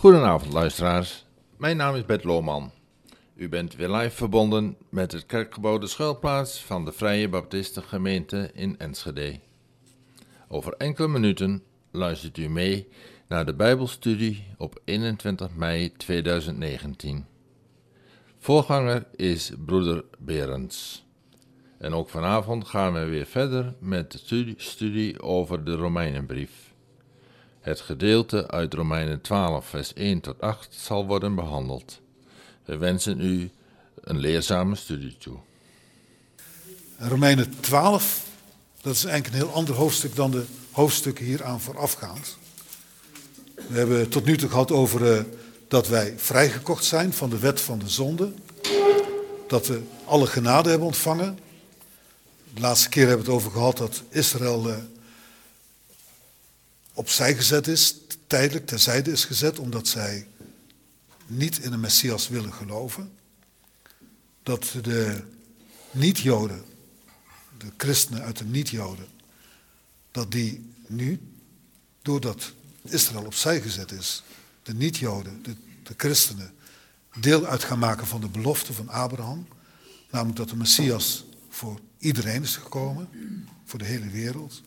Goedenavond luisteraars, mijn naam is Bert Lohman. U bent weer live verbonden met het kerkgebouw De Schuilplaats van de Vrije Baptistengemeente in Enschede. Over enkele minuten luistert u mee naar de Bijbelstudie op 21 mei 2019. Voorganger is broeder Berends. En ook vanavond gaan we weer verder met de studie over de Romeinenbrief. Het gedeelte uit Romeinen 12 vers 1 tot 8 zal worden behandeld. We wensen u een leerzame studie toe. Romeinen 12, dat is eigenlijk een heel ander hoofdstuk dan de hoofdstukken hieraan voorafgaand. We hebben tot nu toe gehad over dat wij vrijgekocht zijn van de wet van de zonde. Dat we alle genade hebben ontvangen. De laatste keer hebben we het over gehad dat Israël opzij gezet is, tijdelijk terzijde is gezet, omdat zij niet in de Messias willen geloven. Dat de niet-Joden, de christenen uit de niet-Joden, dat die nu, doordat Israël opzij gezet is, de niet-Joden, de christenen, deel uit gaan maken van de belofte van Abraham, namelijk dat de Messias voor iedereen is gekomen, voor de hele wereld.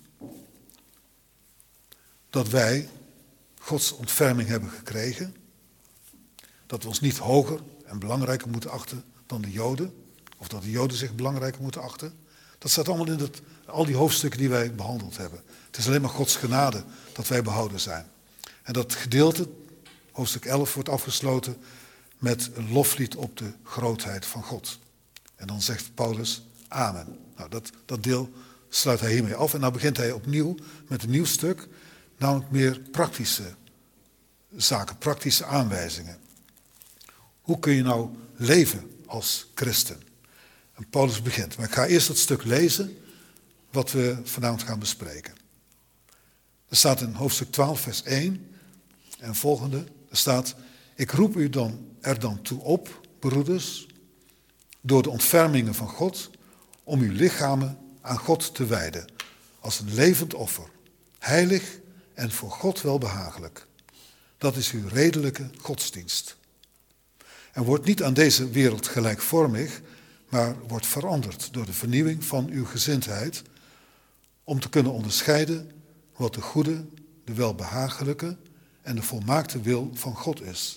Dat wij Gods ontferming hebben gekregen, dat we ons niet hoger en belangrijker moeten achten dan de Joden, of dat de Joden zich belangrijker moeten achten. Dat staat allemaal in al die hoofdstukken die wij behandeld hebben. Het is alleen maar Gods genade dat wij behouden zijn. En dat gedeelte, hoofdstuk 11, wordt afgesloten met een loflied op de grootheid van God. En dan zegt Paulus, amen. Nou, dat deel sluit hij hiermee af. En dan begint hij opnieuw met een nieuw stuk, namelijk meer praktische zaken, praktische aanwijzingen. Hoe kun je nou leven als christen? En Paulus begint, maar ik ga eerst het stuk lezen wat we vanavond gaan bespreken. Er staat in hoofdstuk 12 vers 1 en volgende, er staat, ik roep u er dan toe op, broeders, door de ontfermingen van God, om uw lichamen aan God te wijden, als een levend offer, heilig en voor God welbehagelijk. Dat is uw redelijke godsdienst. En wordt niet aan deze wereld gelijkvormig, maar wordt veranderd door de vernieuwing van uw gezindheid, om te kunnen onderscheiden wat de goede, de welbehagelijke en de volmaakte wil van God is.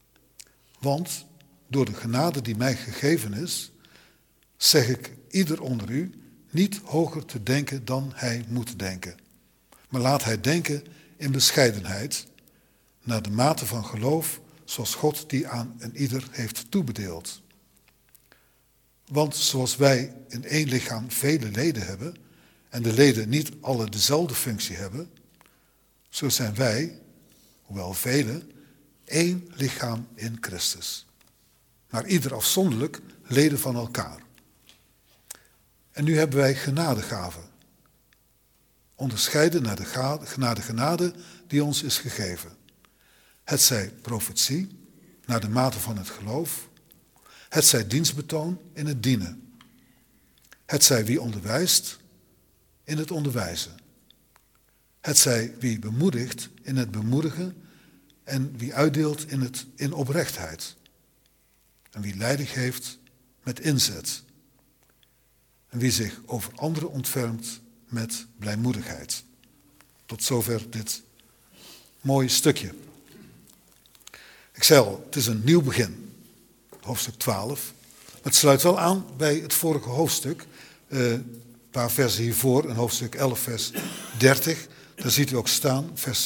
Want door de genade die mij gegeven is, zeg ik ieder onder u niet hoger te denken dan hij moet denken. Maar laat hij denken in bescheidenheid, naar de mate van geloof, zoals God die aan een ieder heeft toebedeeld. Want zoals wij in één lichaam vele leden hebben, en de leden niet alle dezelfde functie hebben, zo zijn wij, hoewel vele, één lichaam in Christus. Maar ieder afzonderlijk leden van elkaar. En nu hebben wij genadegaven. Onderscheiden naar de genade die ons is gegeven. Het zij profetie, naar de mate van het geloof. Het zij dienstbetoon in het dienen. Het zij wie onderwijst in het onderwijzen. Het zij wie bemoedigt in het bemoedigen en wie uitdeelt in oprechtheid. En wie leiding geeft met inzet. En wie zich over anderen ontfermt met blijmoedigheid. Tot zover dit mooie stukje. Ik zei al, het is een nieuw begin. Hoofdstuk 12. Maar het sluit wel aan bij het vorige hoofdstuk. Een paar versen hiervoor, in hoofdstuk 11 vers 30. Daar ziet u ook staan, vers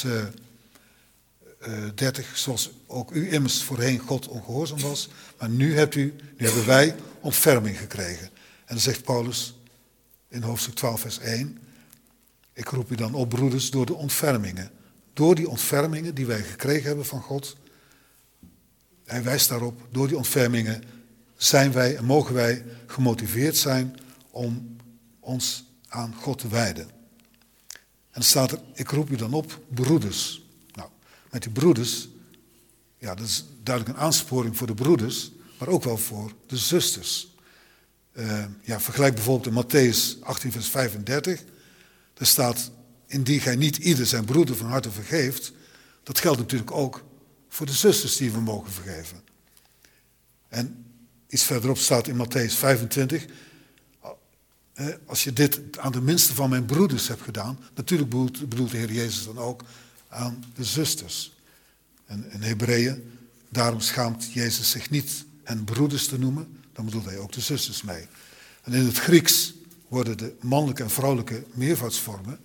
30. Zoals ook u immers voorheen God ongehoorzaam was. Maar nu hebben wij ontferming gekregen. En dan zegt Paulus in hoofdstuk 12 vers 1. Ik roep u dan op, broeders, door de ontfermingen. Door die ontfermingen die wij gekregen hebben van God. Hij wijst daarop, door die ontfermingen zijn wij en mogen wij gemotiveerd zijn om ons aan God te wijden. En dan staat er, ik roep u dan op, broeders. Nou, met die broeders, ja, dat is duidelijk een aansporing voor de broeders, maar ook wel voor de zusters. Vergelijk bijvoorbeeld in Matthäus 18 vers 35. Er staat, indien gij niet ieder zijn broeder van harte vergeeft. Dat geldt natuurlijk ook voor de zusters die we mogen vergeven. En iets verderop staat in Mattheüs 25, als je dit aan de minste van mijn broeders hebt gedaan, natuurlijk bedoelt de Heer Jezus dan ook aan de zusters. En in Hebreeën, daarom schaamt Jezus zich niet hen broeders te noemen, dan bedoelt hij ook de zusters mee. En in het Grieks worden de mannelijke en vrouwelijke meervoudsvormen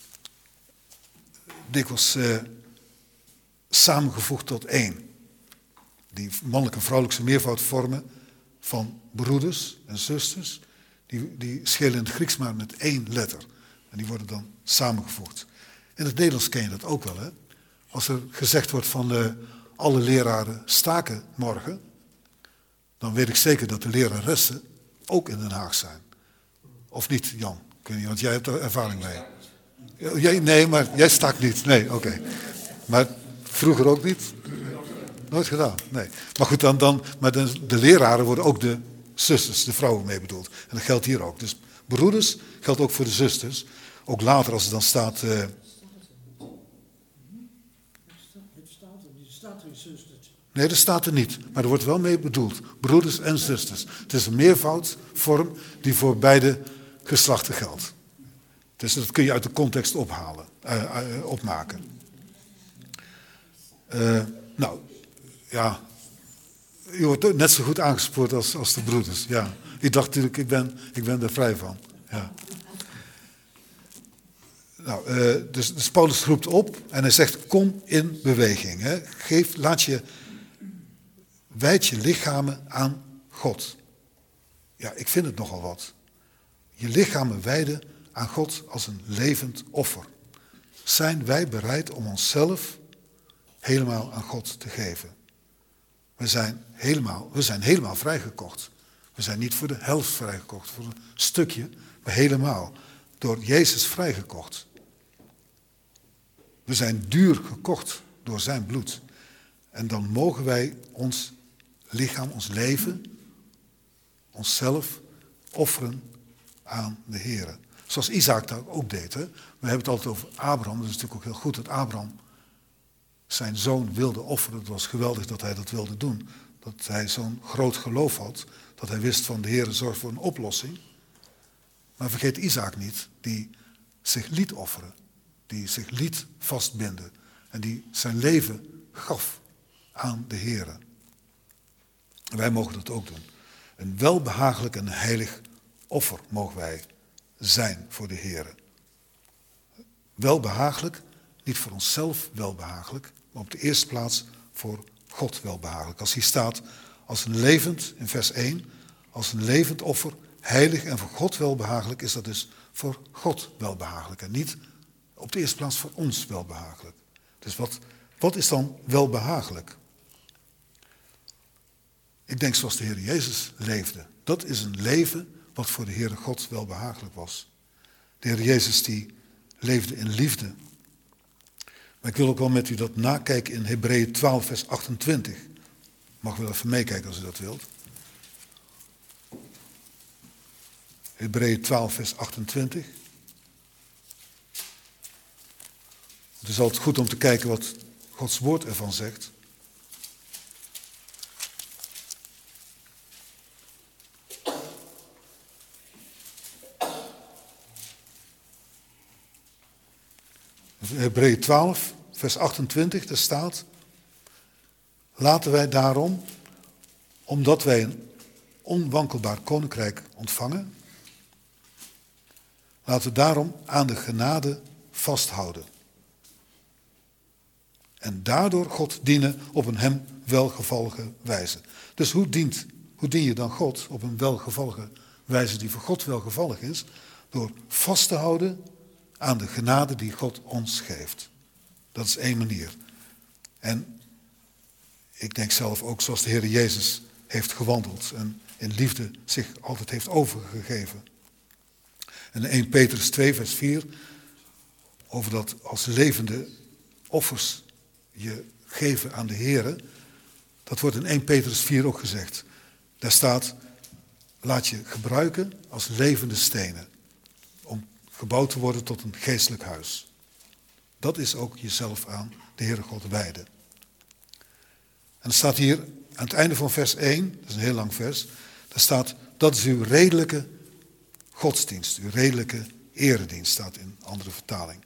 dikwijls samengevoegd tot één. Die mannelijke en vrouwelijke meervoudvormen van broeders en zusters, die schelen in het Grieks maar met één letter. En die worden dan samengevoegd. In het Nederlands ken je dat ook wel, hè? Als er gezegd wordt van alle leraren staken morgen, dan weet ik zeker dat de leraressen ook in Den Haag zijn. Of niet, Jan? Want jij hebt er ervaring mee. Nee, maar jij staakt niet. Nee, oké. Maar vroeger ook niet? Nooit gedaan, nee. Maar goed, maar de leraren worden ook de zusters, de vrouwen mee bedoeld. En dat geldt hier ook. Dus broeders geldt ook voor de zusters. Ook later als er dan staat... Nee, dat staat er niet. Maar er wordt wel mee bedoeld. Broeders en zusters. Het is een meervoudvorm die voor beide geslachten geldt. Dus dat kun je uit de context opmaken. Ja, je wordt net zo goed aangespoord als de broeders. Ja. Ik dacht natuurlijk, ik ben er vrij van. Ja. Dus Paulus roept op en hij zegt, kom in beweging. Hè. Wijd je lichamen aan God. Ja, ik vind het nogal wat. Je lichamen wijden aan God als een levend offer. Zijn wij bereid om onszelf helemaal aan God te geven? We zijn helemaal vrijgekocht. We zijn niet voor de helft vrijgekocht, voor een stukje, maar helemaal. Door Jezus vrijgekocht. We zijn duur gekocht door zijn bloed. En dan mogen wij ons lichaam, ons leven, onszelf offeren aan de Heer. Zoals Isaac dat ook deed. Hè? We hebben het altijd over Abraham. Dat is natuurlijk ook heel goed dat Abraham zijn zoon wilde offeren. Het was geweldig dat hij dat wilde doen. Dat hij zo'n groot geloof had. Dat hij wist van de Heer zorgt voor een oplossing. Maar vergeet Isaac niet, die zich liet offeren. Die zich liet vastbinden. En die zijn leven gaf aan de Heer. En wij mogen dat ook doen. Een welbehagelijk en heilig offer mogen wij zijn voor de Heer. Welbehagelijk, niet voor onszelf welbehagelijk, maar op de eerste plaats voor God welbehagelijk. Als hier staat, als een levend, in vers 1, als een levend offer, heilig en voor God welbehagelijk, is dat dus voor God welbehagelijk. En niet op de eerste plaats voor ons welbehagelijk. Dus wat is dan welbehagelijk? Ik denk zoals de Heer Jezus leefde. Dat is een leven wat voor de Heere God welbehagelijk was. De Heer Jezus die leefde in liefde. Maar ik wil ook wel met u dat nakijken in Hebreeën 12 vers 28. Mag wel even meekijken als u dat wilt. Hebreeën 12 vers 28. Het is altijd goed om te kijken wat Gods woord ervan zegt. Hebreeën 12, vers 28, daar staat: laten wij daarom, omdat wij een onwankelbaar koninkrijk ontvangen, laten we daarom aan de genade vasthouden. En daardoor God dienen op een hem welgevallige wijze. Dus hoe dien je dan God op een welgevallige wijze die voor God welgevallig is? Door vast te houden aan de genade die God ons geeft. Dat is één manier. En ik denk zelf ook zoals de Heer Jezus heeft gewandeld en in liefde zich altijd heeft overgegeven. En in 1 Petrus 2 vers 4, over dat als levende offers je geven aan de Heer, dat wordt in 1 Petrus 4 ook gezegd. Daar staat, laat je gebruiken als levende stenen, om gebouwd te worden tot een geestelijk huis. Dat is ook jezelf aan de Heere God wijden. er staat hier aan het einde van vers 1, dat is een heel lang vers, daar staat, dat is uw redelijke godsdienst, uw redelijke eredienst, staat in een andere vertaling.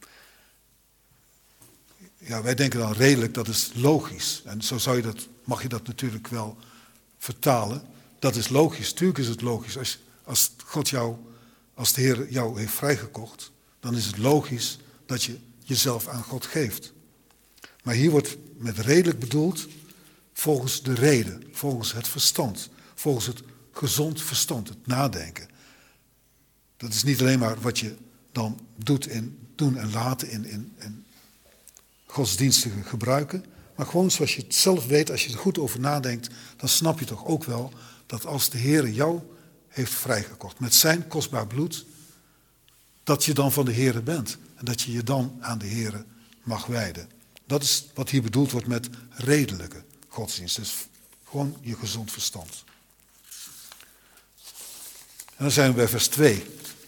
Ja, wij denken dan redelijk, dat is logisch. En zo mag je dat natuurlijk wel vertalen. Dat is logisch, tuurlijk is het logisch. Als de Heer jou heeft vrijgekocht, dan is het logisch dat je jezelf aan God geeft. Maar hier wordt met redelijk bedoeld volgens de reden, volgens het verstand, volgens het gezond verstand, het nadenken. Dat is niet alleen maar wat je dan doet in doen en laten in godsdienstige gebruiken, maar gewoon zoals je het zelf weet, als je er goed over nadenkt, dan snap je toch ook wel dat als de Heer jou heeft vrijgekocht met zijn kostbaar bloed, dat je dan van de Heer bent en dat je je dan aan de Heer mag wijden. Dat is wat hier bedoeld wordt met redelijke godsdienst. Dus gewoon je gezond verstand. En dan zijn we bij vers 2.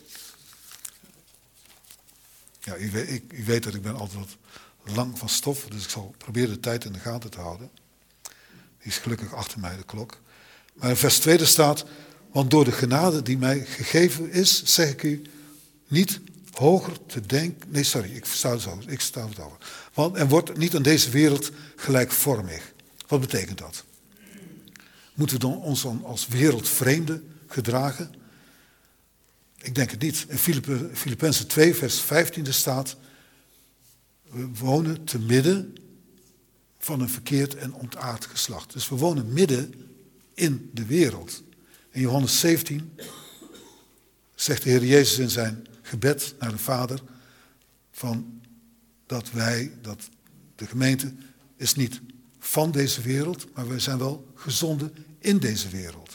Ja, u weet dat ik ben altijd wat lang van stof, dus ik zal proberen de tijd in de gaten te houden. Die is gelukkig achter mij, de klok. Maar in vers 2 staat, want door de genade die mij gegeven is, zeg ik u, niet hoger te denken. Nee, sorry, ik sta het over. Want en wordt niet aan deze wereld gelijkvormig. Wat betekent dat? Moeten we ons dan als wereldvreemden gedragen? Ik denk het niet. In Filippenzen 2, vers 15 staat, we wonen te midden van een verkeerd en ontaard geslacht. Dus we wonen midden in de wereld. In Johannes 17 zegt de Heer Jezus in zijn gebed naar de Vader dat de gemeente is niet van deze wereld, maar wij zijn wel gezonden in deze wereld.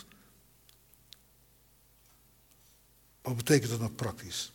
Wat betekent dat nou praktisch?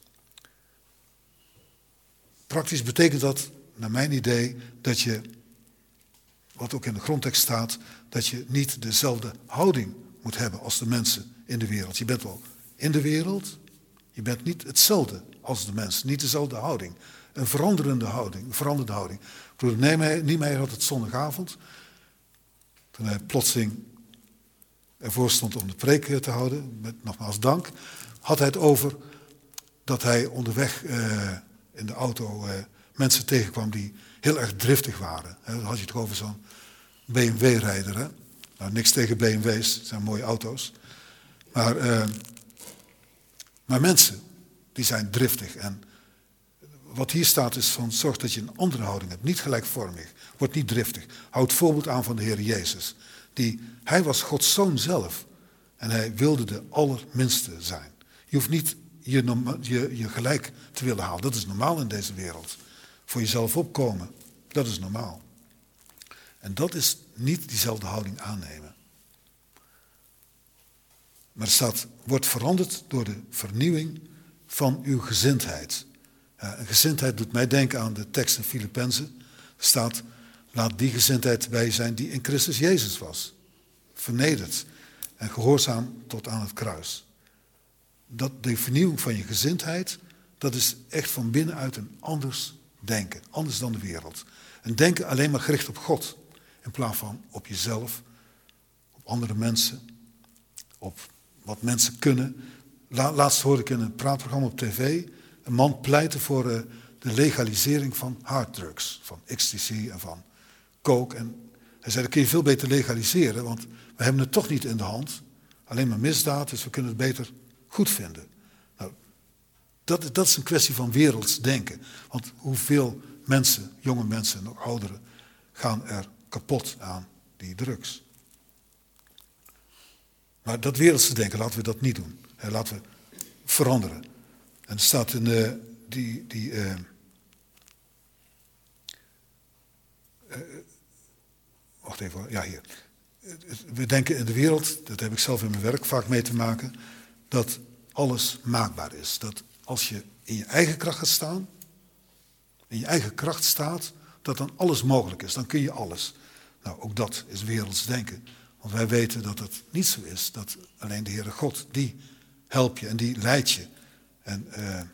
Praktisch betekent dat, naar mijn idee, dat je, wat ook in de grondtekst staat, dat je niet dezelfde houding moet hebben als de mensen in de wereld. Je bent wel in de wereld, je bent niet hetzelfde als de mensen, niet dezelfde houding. Een veranderde houding. Broeder Niemeyer had het zondagavond, toen hij plotseling ervoor stond om de preek te houden, met nogmaals dank, had hij het over dat hij onderweg in de auto mensen tegenkwam die heel erg driftig waren. Dan had je het over zo'n BMW-rijder. Hè? Nou, niks tegen BMW's, het zijn mooie auto's. Maar mensen, die zijn driftig. En wat hier staat is van, zorg dat je een andere houding hebt. Niet gelijkvormig, word niet driftig. Houd voorbeeld aan van de Heer Jezus. Hij was Gods Zoon zelf. En hij wilde de allerminste zijn. Je hoeft niet je gelijk te willen halen. Dat is normaal in deze wereld. Voor jezelf opkomen, dat is normaal. En dat is niet diezelfde houding aannemen. Maar er staat, wordt veranderd door de vernieuwing van uw gezindheid. Een gezindheid doet mij denken aan de tekst in Filippenzen. Er staat, laat die gezindheid bij je zijn die in Christus Jezus was. Vernederd en gehoorzaam tot aan het kruis. De vernieuwing van je gezindheid, dat is echt van binnenuit een anders denken. Anders dan de wereld. Een denken alleen maar gericht op God. In plaats van op jezelf, op andere mensen, op wat mensen kunnen. Laatst hoorde ik in een praatprogramma op tv een man pleiten voor de legalisering van harddrugs. Van ecstasy en van coke. En hij zei, dat kun je veel beter legaliseren, want we hebben het toch niet in de hand. Alleen maar misdaad, dus we kunnen het beter goed vinden. Nou, dat is een kwestie van werelds denken. Want hoeveel mensen, jonge mensen en ook ouderen, gaan er kapot aan die drugs. Maar dat wereldse denken, laten we dat niet doen. Laten we veranderen. En er staat in wacht even hoor, ja hier. We denken in de wereld, dat heb ik zelf in mijn werk vaak mee te maken, dat alles maakbaar is. Dat als je in je eigen kracht gaat staan, in je eigen kracht staat, dat dan alles mogelijk is. Dan kun je alles. Nou, ook dat is werelds denken. Want wij weten dat het niet zo is. Dat alleen de Heere God, die helpt je en die leidt je. En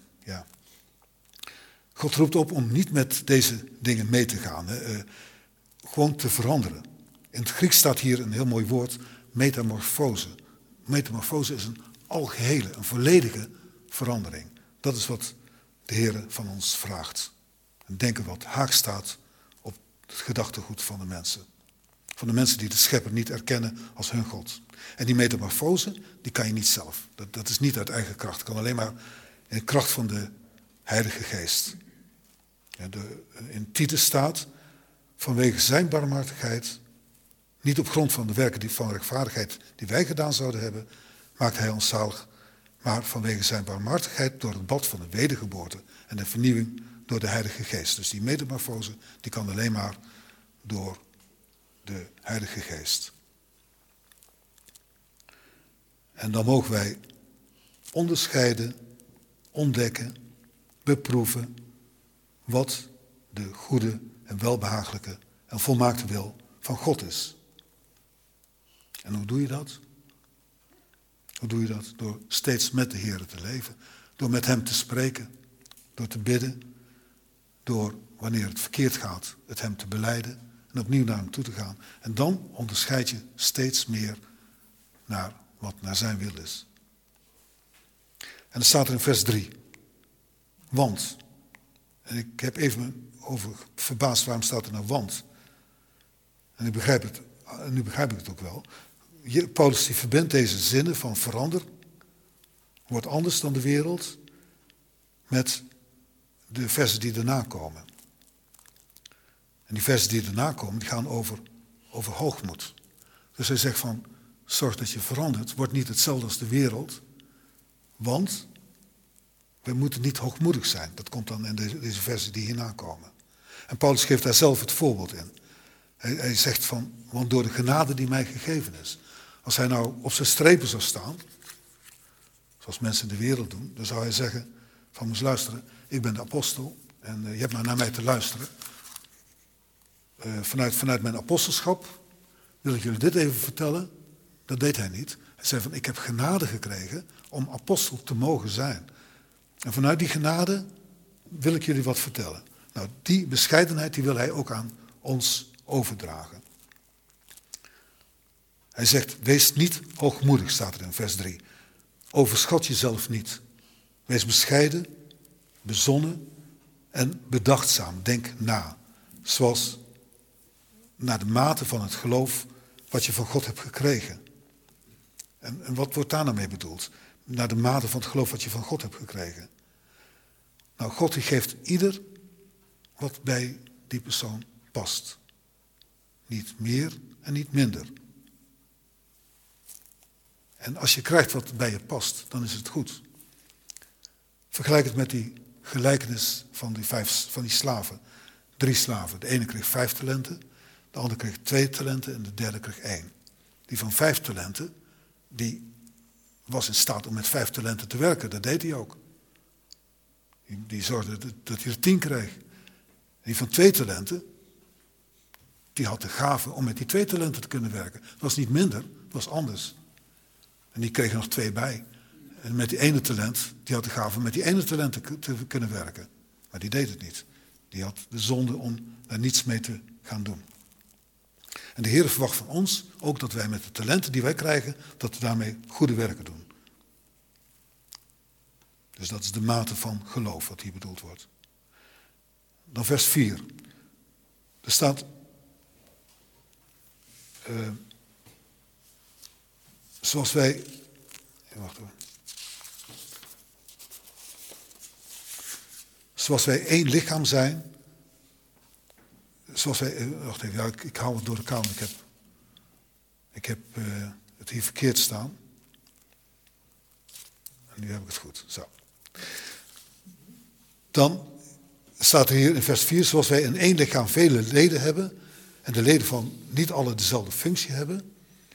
God roept op om niet met deze dingen mee te gaan. Gewoon te veranderen. In het Grieks staat hier een heel mooi woord, metamorfose. Metamorfose is een algehele, een volledige verandering. Dat is wat de Heer van ons vraagt. En denken wat haak staat op het gedachtegoed van de mensen. Van de mensen die de Schepper niet erkennen als hun God. En die metamorfose, die kan je niet zelf. Dat is niet uit eigen kracht. Het kan alleen maar in de kracht van de Heilige Geest. In Titus staat, vanwege zijn barmhartigheid, niet op grond van de werken van rechtvaardigheid die wij gedaan zouden hebben, maakt hij ons zalig, maar vanwege zijn barmhartigheid door het bad van de wedergeboorte en de vernieuwing door de Heilige Geest. Dus die metamorfose, die kan alleen maar door de Heilige Geest. En dan mogen wij onderscheiden, ontdekken, beproeven wat de goede en welbehagelijke en volmaakte wil van God is. En hoe doe je dat? Hoe doe je dat? Door steeds met de Heer te leven. Door met Hem te spreken. Door te bidden. Door, wanneer het verkeerd gaat, het Hem te belijden. En opnieuw naar Hem toe te gaan. En dan onderscheid je steeds meer naar wat naar zijn wil is. En dan staat er in vers 3. Want. En ik heb even me over verbaasd, waarom staat er nou want? En nu begrijp ik het ook wel. Paulus die verbindt deze zinnen van verander, wordt anders dan de wereld, met de versen die daarna komen. En die versen die daarna komen, die gaan over hoogmoed. Dus hij zegt van, zorg dat je verandert, word niet hetzelfde als de wereld, want we moeten niet hoogmoedig zijn. Dat komt dan in deze versen die hierna komen. En Paulus geeft daar zelf het voorbeeld in. Hij zegt van, want door de genade die mij gegeven is. Als hij nou op zijn strepen zou staan, zoals mensen in de wereld doen, dan zou hij zeggen van, moet luisteren, ik ben de apostel en je hebt nou naar mij te luisteren. Vanuit mijn apostelschap wil ik jullie dit even vertellen. Dat deed hij niet. Hij zei van, ik heb genade gekregen om apostel te mogen zijn. En vanuit die genade wil ik jullie wat vertellen. Nou, die bescheidenheid die wil hij ook aan ons overdragen. Hij zegt, wees niet hoogmoedig, staat er in vers 3. Overschat jezelf niet. Wees bescheiden, bezonnen en bedachtzaam. Denk na. Zoals naar de mate van het geloof wat je van God hebt gekregen. En wat wordt daar nou mee bedoeld? Naar de mate van het geloof wat je van God hebt gekregen. Nou, God die geeft ieder wat bij die persoon past. Niet meer en niet minder. En als je krijgt wat bij je past, dan is het goed. Vergelijk het met die gelijkenis van die slaven. 3 slaven. De ene kreeg 5 talenten, de andere kreeg 2 talenten en de derde kreeg 1. Die van 5 talenten, die was in staat om met 5 talenten te werken. Dat deed hij ook. Die zorgde dat hij er 10 kreeg. En die van 2 talenten, die had de gave om met die 2 talenten te kunnen werken. Dat was niet minder, dat was anders. En die kreeg er nog 2 bij. En met die ene talent, die had de gave om met die ene talent te kunnen werken. Maar die deed het niet. Die had de zonde om daar niets mee te gaan doen. En de Heer verwacht van ons ook dat wij met de talenten die wij krijgen, dat we daarmee goede werken doen. Dus dat is de mate van geloof wat hier bedoeld wordt. Dan vers 4. Er staat, zoals wij, zoals wij één lichaam zijn, zoals wij, wacht even, ja, ik hou het door de kamer, ik heb het hier verkeerd staan. En nu heb ik het goed, zo. Dan staat er hier in vers 4, zoals wij in één lichaam vele leden hebben, en de leden van niet alle dezelfde functie hebben,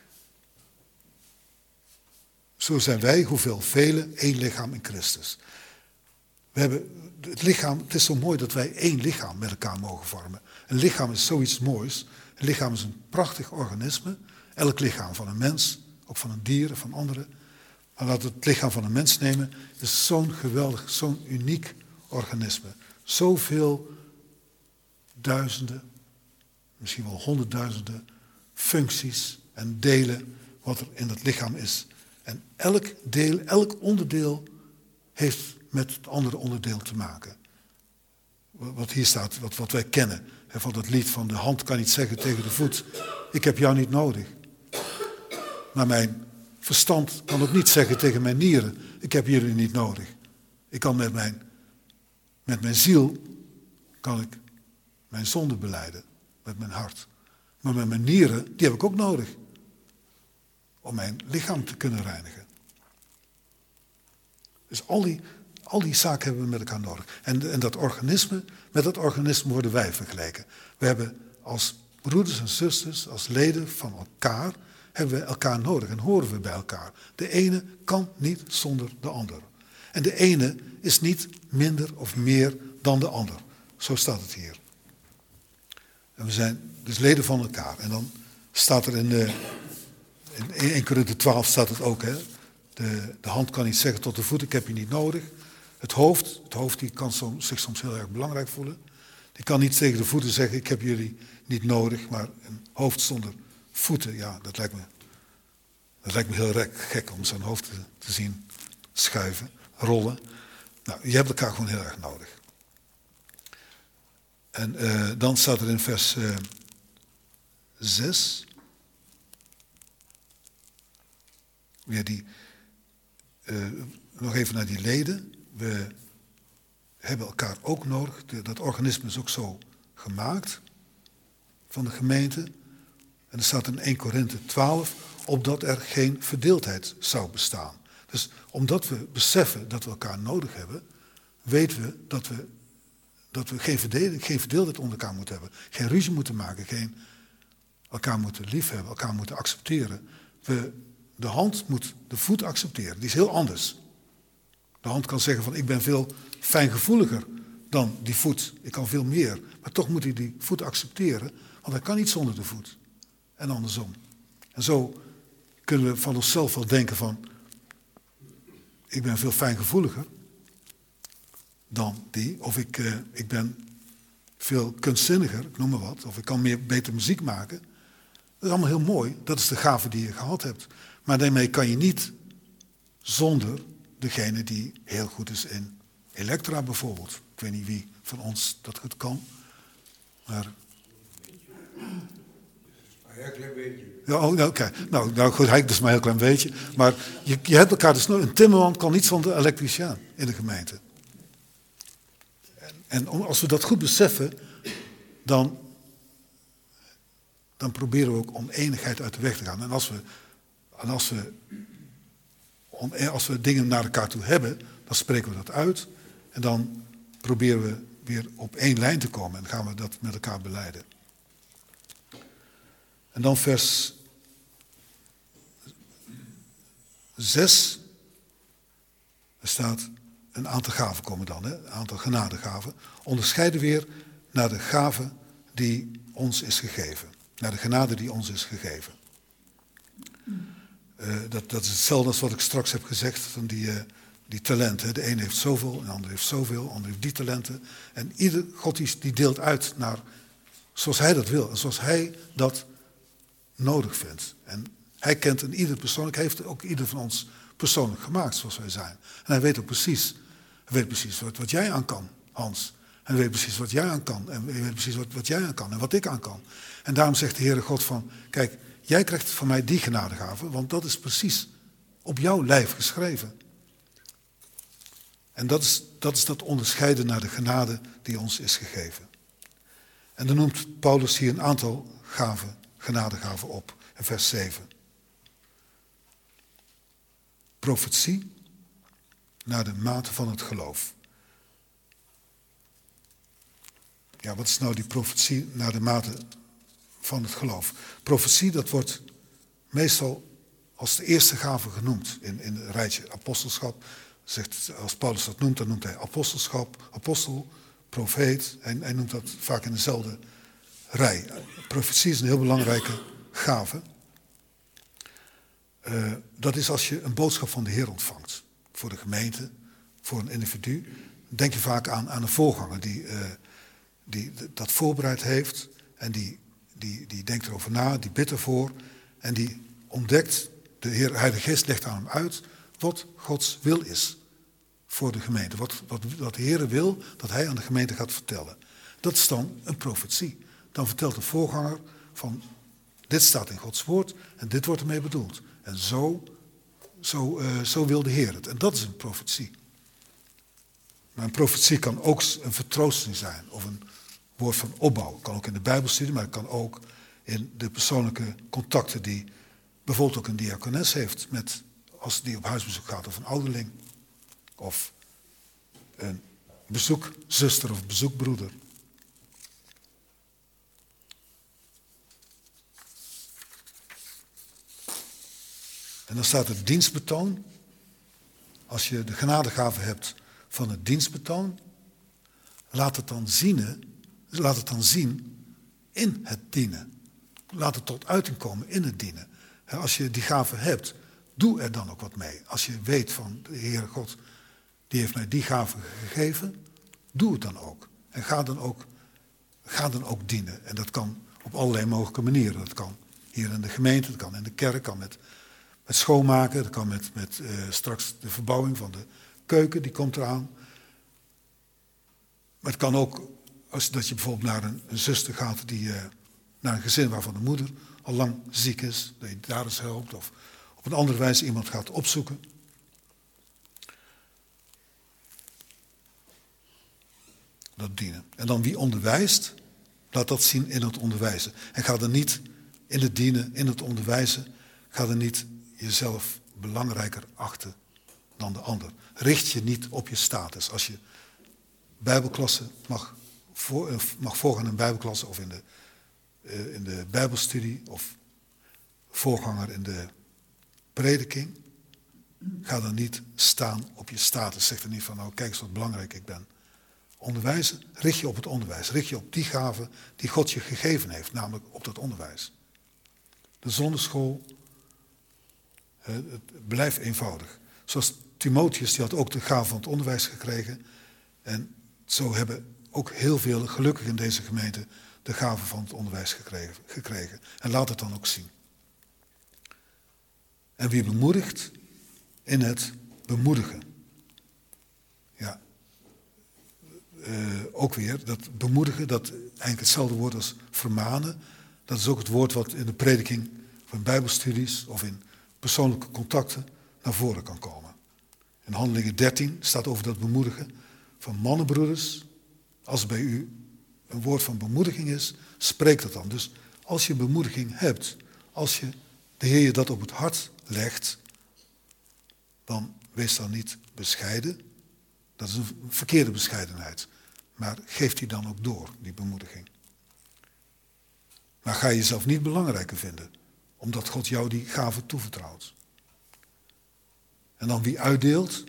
zo zijn wij, hoeveel velen, één lichaam in Christus. We hebben het lichaam, het is zo mooi dat wij één lichaam met elkaar mogen vormen. Een lichaam is zoiets moois. Een lichaam is een prachtig organisme. Elk lichaam van een mens, ook van een dier, van anderen. Maar laten we het lichaam van een mens nemen. Het is zo'n geweldig, zo'n uniek organisme. Zoveel duizenden, misschien wel 100.000 functies en delen wat er in het lichaam is. En elk deel, elk onderdeel heeft met het andere onderdeel te maken. Wat hier staat, wat wij kennen. Van het lied van de hand kan niet zeggen tegen de voet, ik heb jou niet nodig. Maar mijn verstand kan ook niet zeggen tegen mijn nieren, ik heb jullie niet nodig. Ik kan met mijn ziel kan ik mijn zonde belijden, met mijn hart. Maar met mijn nieren, die heb ik ook nodig. Om mijn lichaam te kunnen reinigen. Dus al die zaken hebben we met elkaar nodig. En dat organisme, met dat organisme worden wij vergeleken. We hebben als broeders en zusters, als leden van elkaar, hebben we elkaar nodig en horen we bij elkaar. De ene kan niet zonder de ander. En de ene is niet minder of meer dan de ander. Zo staat het hier. En we zijn dus leden van elkaar. En dan staat er in 1 Korinthe 12 staat het ook. Hè? De hand kan niet zeggen tot de voet, ik heb je niet nodig. Het hoofd die kan zich soms heel erg belangrijk voelen. Die kan niet tegen de voeten zeggen, ik heb jullie niet nodig. Maar een hoofd zonder voeten, ja, dat lijkt me heel gek om zo'n hoofd te zien schuiven, rollen. Nou, je hebt elkaar gewoon heel erg nodig. En dan staat er in vers 6... weer nog even naar die leden. We hebben elkaar ook nodig. Dat organisme is ook zo gemaakt van de gemeente. En er staat in 1 Korinthe 12, opdat er geen verdeeldheid zou bestaan. Dus omdat we beseffen dat we elkaar nodig hebben, weten we dat we geen verdeeldheid onder elkaar moeten hebben. Geen ruzie moeten maken, elkaar moeten liefhebben, elkaar moeten accepteren. De hand moet de voet accepteren. Die is heel anders. De hand kan zeggen van ik ben veel fijngevoeliger dan die voet. Ik kan veel meer. Maar toch moet hij die voet accepteren. Want hij kan niet zonder de voet. En andersom. En zo kunnen we van onszelf wel denken van ik ben veel fijngevoeliger dan die. Of ik ben veel kunstzinniger, ik noem maar wat. Of ik kan beter muziek maken. Dat is allemaal heel mooi. Dat is de gave die je gehad hebt. Maar daarmee kan je niet zonder degene die heel goed is in elektra bijvoorbeeld. Ik weet niet wie van ons dat goed kan. Maar... Een heel klein beetje. Ja, oké. Nou goed, hij dus maar een heel klein beetje. Maar je hebt elkaar dus nooit. Een timmerman kan niet zonder elektricien in de gemeente. En als we dat goed beseffen, dan proberen we ook oneenigheid uit de weg te gaan. En als we dingen naar elkaar toe hebben, dan spreken we dat uit. En dan proberen we weer op één lijn te komen. En gaan we dat met elkaar belijden. En dan vers 6. Er staat een aantal gaven komen dan. Een aantal genadegaven. Onderscheiden weer naar de gave die ons is gegeven. Naar de genade die ons is gegeven. Dat is hetzelfde als wat ik straks heb gezegd van die talenten. De een heeft zoveel, de ander heeft zoveel, de ander heeft die talenten. En God die deelt uit naar zoals hij dat wil en zoals hij dat nodig vindt. En hij kent een ieder persoonlijk, hij heeft ook ieder van ons persoonlijk gemaakt zoals wij zijn. En hij weet ook precies wat jij aan kan, Hans. En hij weet precies wat jij aan kan. En hij weet precies wat jij aan kan en wat ik aan kan. En daarom zegt de Heere God van, kijk, jij krijgt van mij die genadegave, want dat is precies op jouw lijf geschreven. En dat is dat onderscheiden naar de genade die ons is gegeven. En dan noemt Paulus hier een aantal genadegaven op, in vers 7. Profetie naar de mate van het geloof. Ja, wat is nou die profetie naar de mate van het geloof? Profetie, dat wordt meestal als de eerste gave genoemd in het rijtje apostelschap. Als Paulus dat noemt, dan noemt hij apostelschap, apostel, profeet. En hij noemt dat vaak in dezelfde rij. Profetie is een heel belangrijke gave. Dat is als je een boodschap van de Heer ontvangt. Voor de gemeente, voor een individu. Denk je vaak aan een voorganger die dat voorbereid heeft. En die die denkt erover na, die bidt ervoor en die ontdekt, de Heilige Geest legt aan hem uit wat Gods wil is voor de gemeente. Wat de Heer wil dat hij aan de gemeente gaat vertellen. Dat is dan een profetie. Dan vertelt de voorganger van dit staat in Gods woord en dit wordt ermee bedoeld. En zo wil de Heer het. En dat is een profetie. Maar een profetie kan ook een vertroosting zijn of een woord van opbouw. Het kan ook in de Bijbelstudie, maar het kan ook in de persoonlijke contacten die bijvoorbeeld ook een diakones heeft als die op huisbezoek gaat of een ouderling. Of een bezoekzuster of bezoekbroeder. En dan staat het dienstbetoon. Als je de genadegave hebt van het dienstbetoon, laat het dan zien in het dienen. Laat het tot uiting komen in het dienen. Als je die gave hebt, doe er dan ook wat mee. Als je weet van de Heere God, die heeft mij die gave gegeven, doe het dan ook. En ga dan ook dienen. En dat kan op allerlei mogelijke manieren. Dat kan hier in de gemeente, dat kan in de kerk, kan met schoonmaken, dat kan met straks de verbouwing van de keuken, die komt eraan. Maar het kan ook, dat je bijvoorbeeld naar een zuster gaat, naar een gezin waarvan de moeder al lang ziek is, dat je daar eens helpt, of op een andere wijze iemand gaat opzoeken. Dat dienen. En dan wie onderwijst, laat dat zien in het onderwijzen. En ga er niet in het dienen, in het onderwijzen, ga er niet jezelf belangrijker achten dan de ander. Richt je niet op je status. Als je bijbelklasse mag voorgaan in bijbelklasse of in de bijbelstudie of voorganger in de prediking, ga dan niet staan op je status. Zeg er niet van, nou kijk eens wat belangrijk ik ben. Onderwijzen, richt je op het onderwijs. Richt je op die gave die God je gegeven heeft, namelijk op dat onderwijs. De zonderschool, het blijft eenvoudig. Zoals Timotheus, die had ook de gave van het onderwijs gekregen. En zo hebben ook heel veel, gelukkig in deze gemeente, de gave van het onderwijs gekregen. En laat het dan ook zien. En wie bemoedigt in het bemoedigen. Ja, ook weer, dat bemoedigen, dat eigenlijk hetzelfde woord als vermanen. Dat is ook het woord wat in de prediking van bijbelstudies of in persoonlijke contacten naar voren kan komen. In Handelingen 13 staat over dat bemoedigen van mannenbroeders. Als bij u een woord van bemoediging is, spreek dat dan. Dus als je bemoediging hebt, als de Heer je dat op het hart legt, dan wees dan niet bescheiden. Dat is een verkeerde bescheidenheid. Maar geef die dan ook door, die bemoediging. Maar ga je jezelf niet belangrijker vinden, omdat God jou die gave toevertrouwt. En dan wie uitdeelt,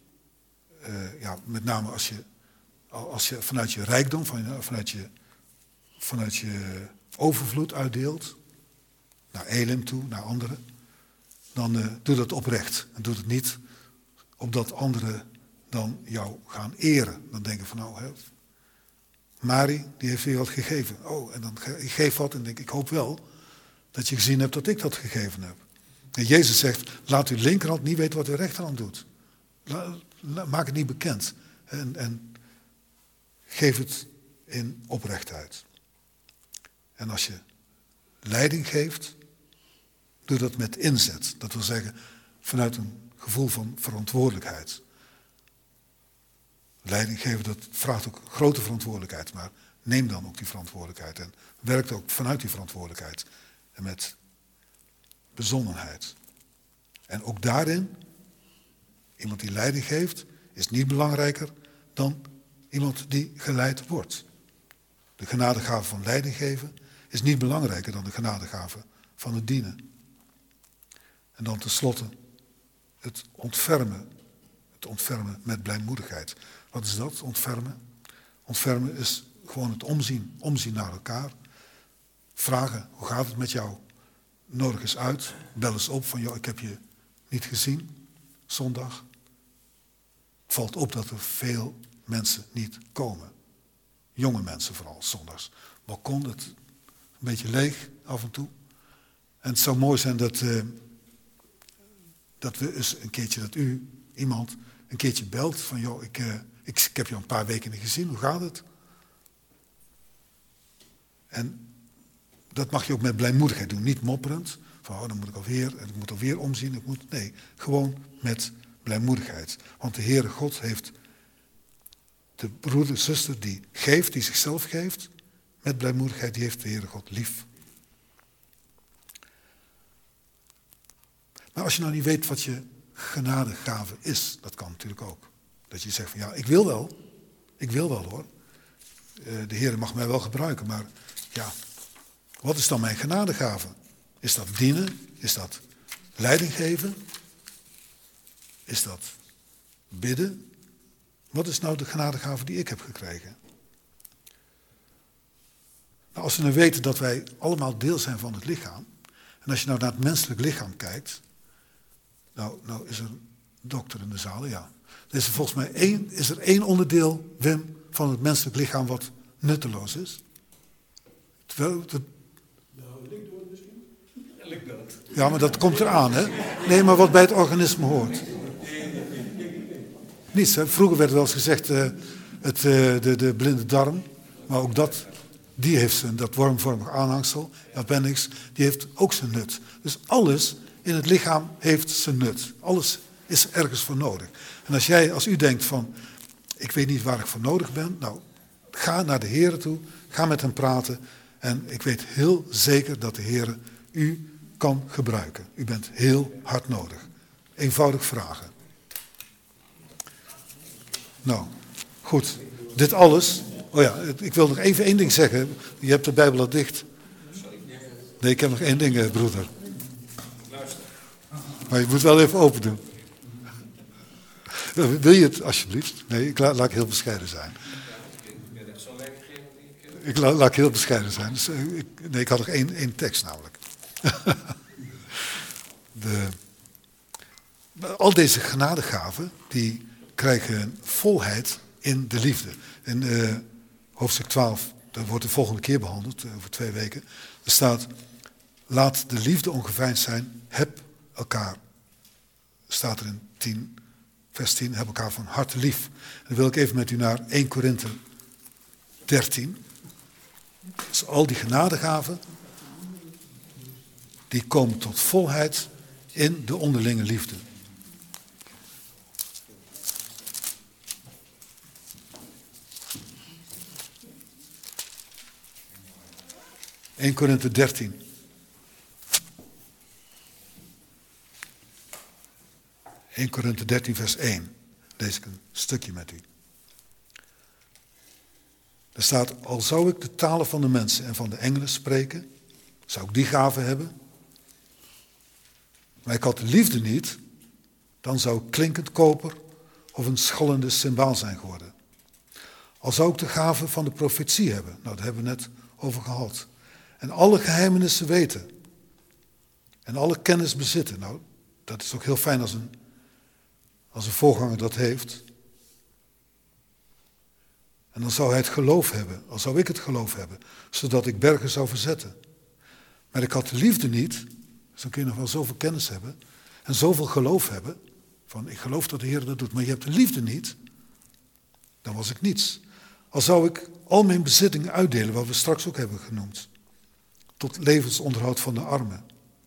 met name als je vanuit je rijkdom, vanuit je overvloed uitdeelt, naar Elim toe, naar anderen, dan doe dat oprecht. En doe het niet opdat anderen dan jou gaan eren. Dan denken van Mari, die heeft weer wat gegeven. Oh, en dan ik geef wat en denk ik hoop wel dat je gezien hebt dat ik dat gegeven heb. En Jezus zegt, laat uw linkerhand niet weten wat uw rechterhand doet. Maak het niet bekend. En geef het in oprechtheid. En als je leiding geeft, doe dat met inzet. Dat wil zeggen, vanuit een gevoel van verantwoordelijkheid. Leiding geven, dat vraagt ook grote verantwoordelijkheid. Maar neem dan ook die verantwoordelijkheid. En werk ook vanuit die verantwoordelijkheid. En met bezonnenheid. En ook daarin, iemand die leiding geeft, is niet belangrijker dan iemand die geleid wordt. De genadegave van leiding geven is niet belangrijker dan de genadegave van het dienen. En dan tenslotte het ontfermen met blijmoedigheid. Wat is dat, ontfermen? Ontfermen is gewoon het omzien naar elkaar. Vragen, hoe gaat het met jou? Nodig eens uit, bel eens op van, joh, ik heb je niet gezien, zondag. Het valt op dat er veel mensen niet komen. Jonge mensen vooral, zondags. Balkon, het beetje leeg af en toe. En het zou mooi zijn dat we eens een keertje, dat iemand een keertje belt van, joh, ik heb je al een paar weken niet gezien, hoe gaat het? En dat mag je ook met blijmoedigheid doen, niet mopperend, van dan moet ik alweer, en ik moet alweer omzien, nee, gewoon met blijmoedigheid. Want de Heere God heeft de broeder, zuster die geeft, die zichzelf geeft, met blijmoedigheid, die heeft de Heere God lief. Maar als je nou niet weet wat je genadegave is, dat kan natuurlijk ook. Dat je zegt van ja, ik wil wel hoor. De Heer mag mij wel gebruiken, maar ja, wat is dan mijn genadegave? Is dat dienen? Is dat leiding geven? Is dat bidden? Wat is nou de genadegave die ik heb gekregen? Nou, als we nou weten dat wij allemaal deel zijn van het lichaam, en als je nou naar het menselijk lichaam kijkt, nou is er een dokter in de zaal, ja. Er is er volgens mij één onderdeel, Wim, van het menselijk lichaam wat nutteloos is. Likdoorn misschien? Likdood. Ja, maar dat komt eraan, hè? Nee, maar wat bij het organisme hoort. Niets, hè? Vroeger werd wel eens gezegd de blinde darm, maar ook die heeft dat wormvormig aanhangsel, appendix, die heeft ook zijn nut. Dus alles in het lichaam heeft zijn nut. Alles is ergens voor nodig. En als u denkt van, ik weet niet waar ik voor nodig ben, nou, ga naar de Heere toe, ga met hem praten en ik weet heel zeker dat de Heere u kan gebruiken. U bent heel hard nodig. Eenvoudig vragen. Nou, goed. Dit alles. Oh ja, ik wil nog even één ding zeggen. Je hebt de Bijbel al dicht. Nee, ik heb nog één ding, broeder. Maar je moet wel even open doen. Wil je het alsjeblieft? Nee, laat ik heel bescheiden zijn. Ik ben echt zo lekker Laat ik heel bescheiden zijn. Dus, ik had nog één tekst namelijk. Al deze genadegaven, die krijgen volheid in de liefde. In hoofdstuk 12, dat wordt de volgende keer behandeld, over 2 weken. Er staat, laat de liefde ongeveinsd zijn, heb elkaar, staat er in vers 10, heb elkaar van harte lief. En dan wil ik even met u naar 1 Korinthe 13. Dus al die genadegaven, die komen tot volheid in de onderlinge liefde. (1 Korinthe 13). (1 Korinthe 13 vers 1. Lees ik een stukje met u. Er staat, al zou ik de talen van de mensen en van de engelen spreken, zou ik die gaven hebben, maar ik had de liefde niet, dan zou ik klinkend koper of een schallende cymbaal zijn geworden. Al zou ik de gave van de profetie hebben, nou daar hebben we net over gehad, en alle geheimenissen weten en alle kennis bezitten, nou dat is ook heel fijn als een voorganger dat heeft. En dan zou hij het geloof hebben, al zou ik het geloof hebben, zodat ik bergen zou verzetten. Maar ik had de liefde niet, dus dan kun je nog wel zoveel kennis hebben en zoveel geloof hebben, van ik geloof dat de Heer dat doet, maar je hebt de liefde niet, dan was ik niets. Al zou ik al mijn bezittingen uitdelen, wat we straks ook hebben genoemd, tot levensonderhoud van de armen.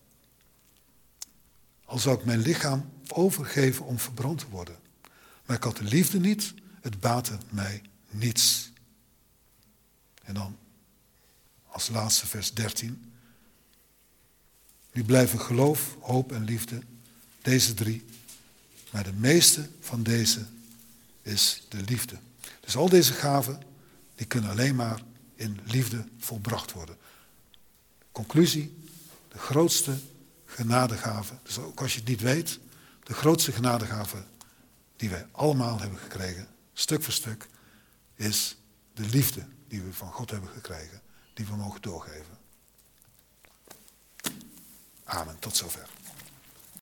Al zou ik mijn lichaam overgeven om verbrand te worden. Maar ik had de liefde niet, het baatte mij niets. En dan als laatste vers 13. Nu blijven geloof, hoop en liefde, deze 3. Maar de meeste van deze is de liefde. Dus al deze gaven, die kunnen alleen maar in liefde volbracht worden. Conclusie, de grootste genadegave, dus ook als je het niet weet, de grootste genadegave die wij allemaal hebben gekregen, stuk voor stuk, is de liefde die we van God hebben gekregen, die we mogen doorgeven. Amen, tot zover.